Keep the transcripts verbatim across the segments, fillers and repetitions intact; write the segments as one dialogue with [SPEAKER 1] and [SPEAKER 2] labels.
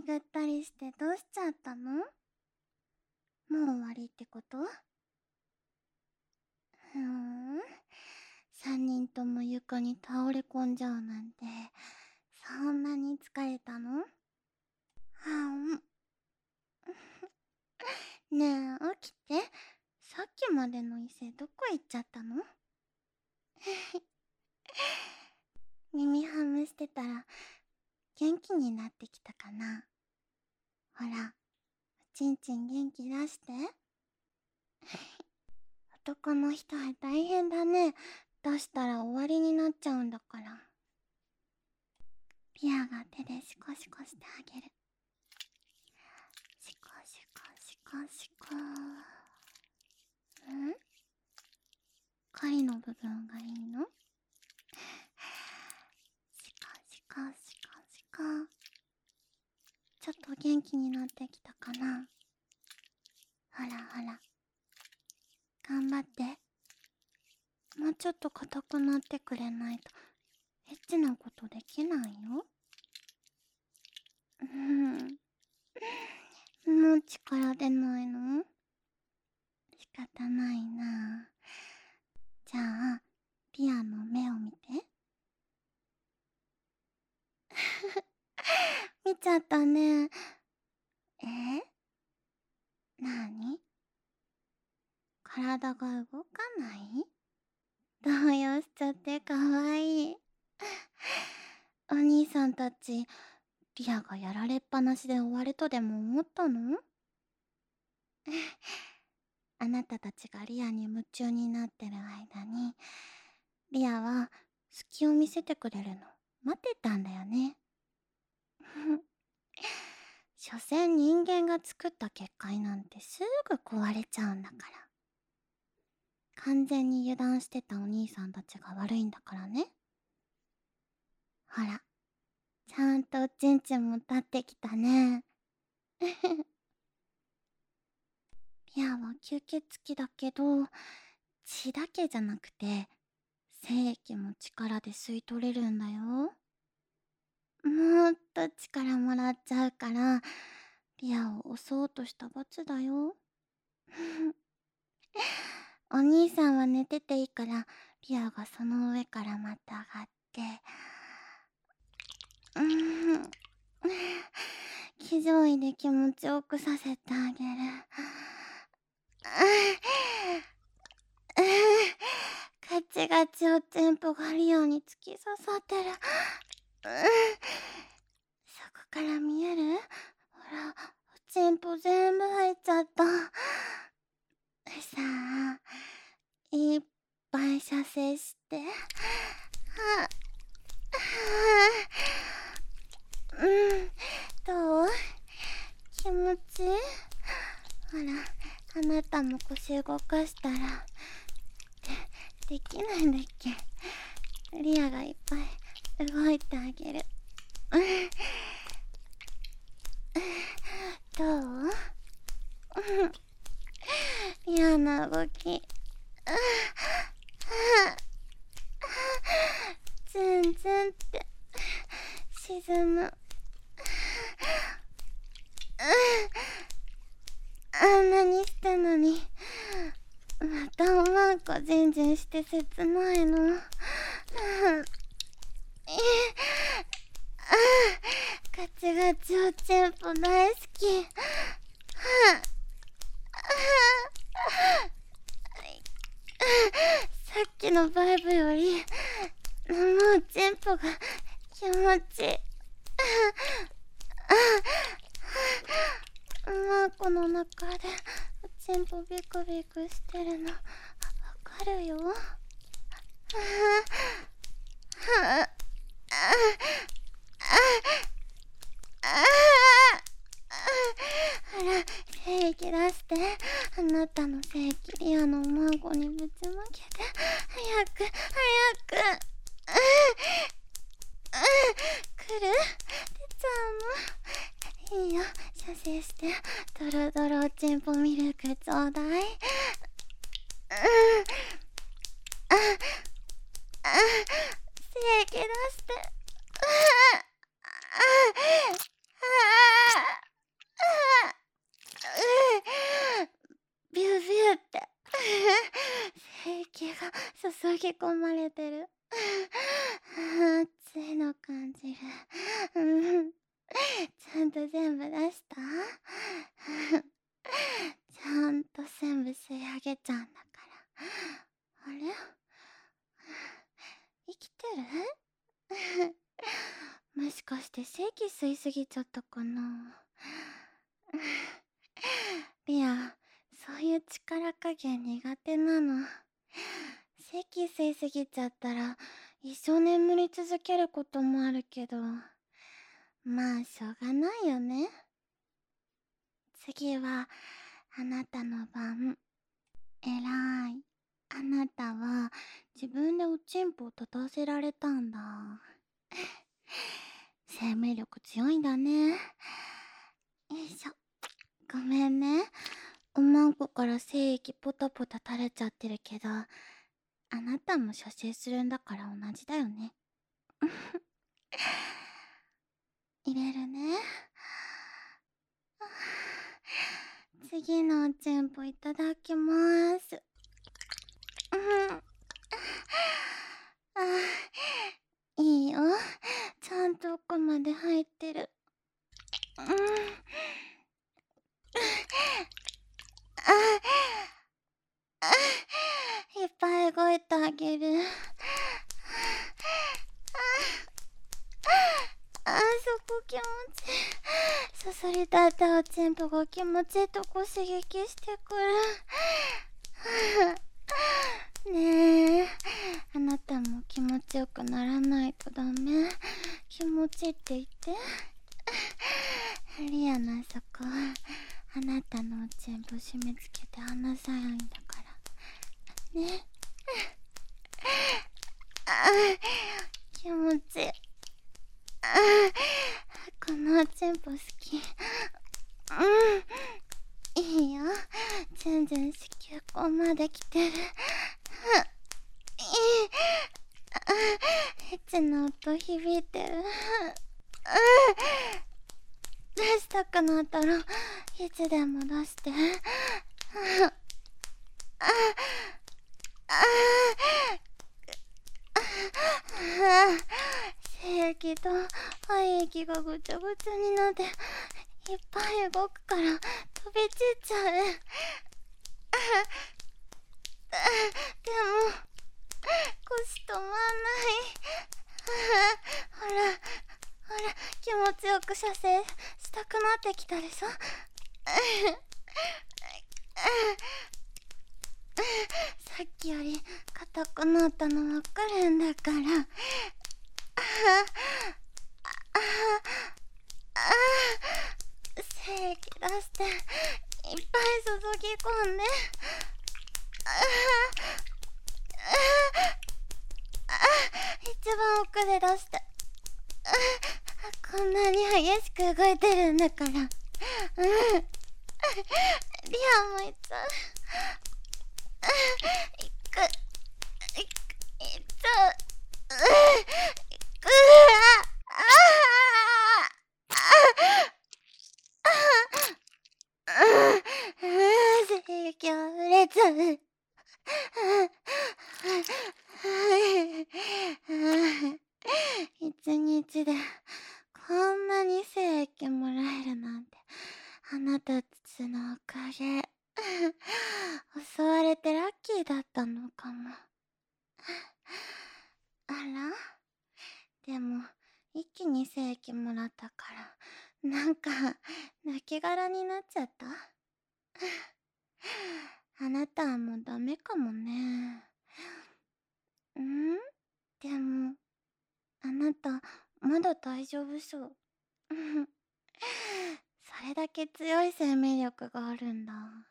[SPEAKER 1] ぐったりしてどうしちゃったの？もう終わりってこと？ふーん。三人とも床に倒れ込んじゃうなんて、そんなに疲れたの？はん。ねえ、起きて。さっきまでの伊勢どこ行っちゃったの？耳ハムしてたら元気になってきたかな？ほら、おちんちん元気出して。男の人は大変だね。出したら終わりになっちゃうんだから。リアが手でシコシコしてあげる。シコシコシコシコ。ん？貝の部分がいいの？シコシコシコシコ。ちょっと元気になってきたかな？ほらほら。頑張って。もうちょっと硬くなってくれないとエッチなことできないよ。うん。もう力出ないの？仕方ないな。じゃあ、リアの目を見て。見ちゃったね。え？なに？体が動かない？動揺しちゃってかわいい。お兄さんたち、リアがやられっぱなしで終わるとでも思ったの？あなたたちがリアに夢中になってる間に、リアは隙を見せてくれるの待ってたんだよね。所詮人間が作った結界なんてすぐ壊れちゃうんだから。完全に油断してたお兄さんたちが悪いんだからね。ほら、ちゃんとおちんちんも立ってきたね。リアは吸血鬼だけど、血だけじゃなくて精液も力で吸い取れるんだよ。もっと力もらっちゃうから、リアを押そうとした罰だよ。お兄さんは寝てていいから、リアがその上からまた上がって、うーん、気丈位で気持ちよくさせてあげる。ガチガチおちんぽがリアに突き刺さってる。そこから見える？ほら、おちんぽ全部入っちゃった。さあ、いっぱい射精して。はあ、うん、どう？気持ちいい？ほら、あなたも腰動かしたら、で、できないんだっけ？リアがいっぱい動いてあげる。どう？リアの動き。ズンズンって沈む。あんなにしたのに、またおまんこジンジンして切ないの。ガチガチおちんぽ大好き。さっきのバイブよりもうおちんぽが気持ちいい。おまんこの中でおちんぽビクビクしてるのわかるよ。ほら、精液出して。あなたの精液リアのおまんこにぶちまけて。早く早く。来る？出ちゃうの？いいよ、射精して。ドロドロおちんぽミルクちょうだい。精液出して。 注ぎ込まれてる。熱いの感じる。うん。ちゃんと全部出した？ちゃんと全部吸い上げちゃうんだから。あれ？生きてる？もしかして正気吸いすぎちゃったかな。リア、そういう力加減苦手なの。正気吸いすぎちゃったら一生眠り続けることもあるけど、まあしょうがないよね。次はあなたの番。えらい。あなたは自分でおちんぽを立たせられたんだ。生命力強いんだね。よいしょ。ごめんね。おまんこから精液ポタポタ垂れちゃってるけど、あなたも射精するんだから同じだよね。入れるね。次のおちんぽいただきまーす。うん。あ、いいよ。ちゃんと奥まで入ってる。うん。あ、あ、いっぱい動いてあげる。あ、そこ気持ちいい。そそり立ったおちんぽが気持ちいいとこ刺激してくる。ねえ、あなたも気持ちよくならないとダメ。気持ちいいって言って。リアのそこはあなたのおちんぽ締め付けて離さないんだからね。あ、気持ちいい。あ、このおちんぽ好き。うん、いいよ。全然子宮口まで来てる。いい。エッチな音響いてる。出したくなったらいつでも出して。精液と肺液がぐちゃぐちゃになっていっぱい動くから飛び散っちゃう。でも腰止まんない。ほらほら、気持ちよく射精したくなってきたでしょ。さっきより硬くなったのわかるんだから。精液出していっぱい注ぎ込んで。一番奥で出して。こんなに激しく動いてるんだから。うん。リアもいっちゃう。いく。いく。いっちゃう。いく。ああ。精液は触れちゃう。一日でこんなに精液もらえるなんてあなたたちのおかげ。襲われてラッキーだったのかも。あら、でも一気に精液もらったからなんか泣き殻になっちゃった。あなたはもうダメかもね。ん？でもあなたまだ大丈夫そう。それだけ強い生命力があるんだ。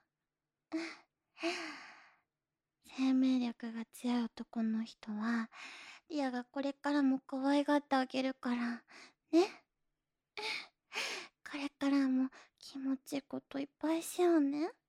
[SPEAKER 1] 生命力が強い男の人はリアがこれからも可愛がってあげるからね。これからも気持ちいいこといっぱいしようね。